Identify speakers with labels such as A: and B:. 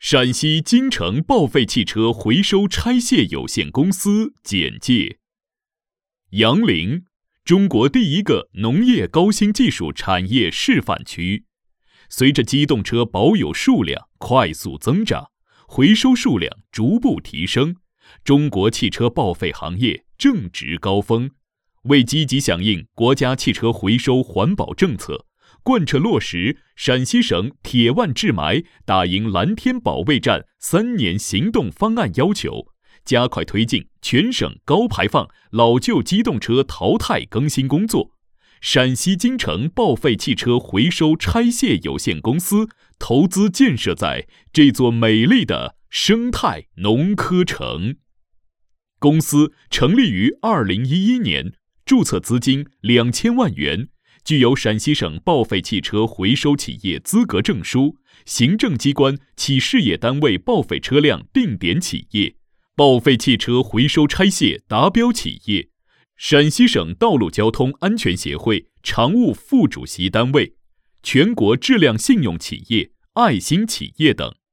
A: 陕西京城报废汽车回收拆卸有限公司简介。杨凌，中国第一个农业高新技术产业示范区。随着机动车保有数量快速增长，回收数量逐步提升，中国汽车报废行业正值高峰。为积极响应国家汽车回收环保政策，贯彻落实陕西省铁腕治霾、打赢蓝天保卫战3年行动方案要求，加快推进全省高排放老旧机动车淘汰更新工作。陕西京城报废汽车回收拆卸有限公司投资建设在这座美丽的生态农科城。公司成立于2011年，注册资金2000万元，具有陕西省报废汽车回收企业资格证书、行政机关企事业单位报废车辆定点企业、报废汽车回收拆卸达标企业、陕西省道路交通安全协会常务副主席单位、全国质量信用企业、爱心企业等。